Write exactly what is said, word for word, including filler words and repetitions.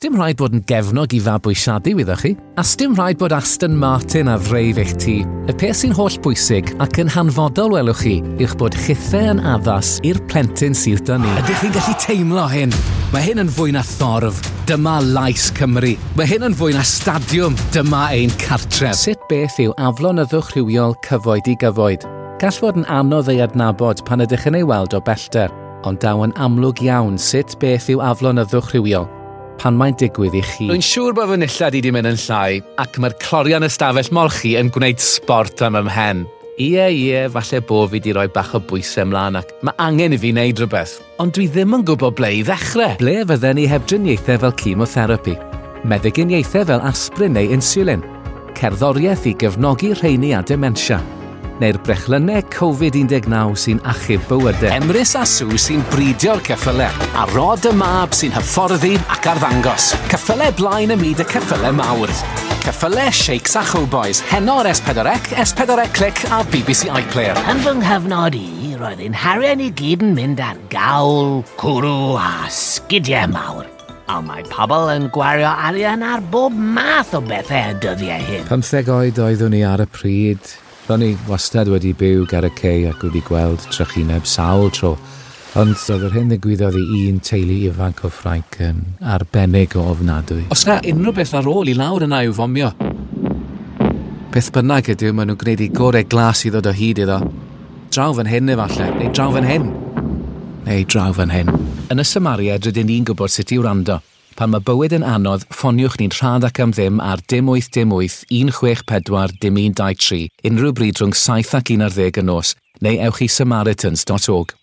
Sdim rhaid bod yn gefnog i fabwysiadu wyddach chi, a sdim rhaid bod Aston Martin a freif eich tŷ. Y peth sy'n holl bwysig ac yn hanfodol welwch chi yw'ch bod chithau yn addas i'r plentyn sydd da ni. Ydych chi'n gallu teimlo hyn? Mae hyn yn fwy na thorf. Dyma Lais Cymru. Mae hyn yn fwy na stadiwm. Dyma ein cartref. Sut beth yw aflonyddwch rhywiol cyfoed i gyfoed? Gall fod yn anodd ei adnabod pan ydych yn ei weld o bellter, ond daw yn amlwg iawn sut beth yw aflonyddwch rhywiol pan mae'n digwydd i chi. Rwy'n siŵr bod fy nillad i di mynd yn llai, ac mae'r clorian ystafell molchi yn gwneud sport am ymhen. Ie, ie, falle bo fi di roi bach o bwysau ymlaen ac mae angen i fi wneud rhywbeth. Ond dwi ddim yn gwybod ble i ddechrau. Ble fydden ni heb driniaethau fel chemotherapy, meddyginiaethau fel aspirin neu insulin, cerddoriaeth i gefnogi rheini a dementia, neu'r brechlynau Covid un deg naw sy'n achub bywydau. Emrys a Sue sy'n bridio'r ceffylau, a Rod y Mab sy'n hyfforddi ac arddangos. Ceffylau blaen y myd y ceffylau mawr. Ceffylau Shakes a Chowboys, heno'r S four C, S four C Click a B B C iPlayer. Yn fy nghyfnod i, roedd ein harian i gyd yn mynd ar gawl, cwrw a sgidiau mawr. A mae pobl yn gwario arian ar bob math o bethau dyddiau hyn. Pymtheg oed oeddwn ni ar y pryd. Ro'n i wastad wedi byw gar y cei ac wedi gweld trychineb sawl tro, ond oedd yr hyn ddigwyddodd i un teulu ifanc o Ffrainc yn arbennig o ofnadwy. Os na unrhyw beth ar ôl i lawr yna i'w fomio? Beth bynnag ydyw, maen nhw'n gwneud i gorau glas i ddod o hyd iddo. Draw fan hyn efallai, neu draw fan hyn. Neu draw fan hyn. Yn y Samariad rydyn ni'n gwybod sut i'w rando. Pan mae bywyd yn anodd, ffoniwch ni'n rhad ac am ddim ar dim wyth dim wyth un chwech pedwar dim un dau tri unrhyw bryd rhwng saith ac un ar ddeg y nos, neu ewch i samaritans dot org.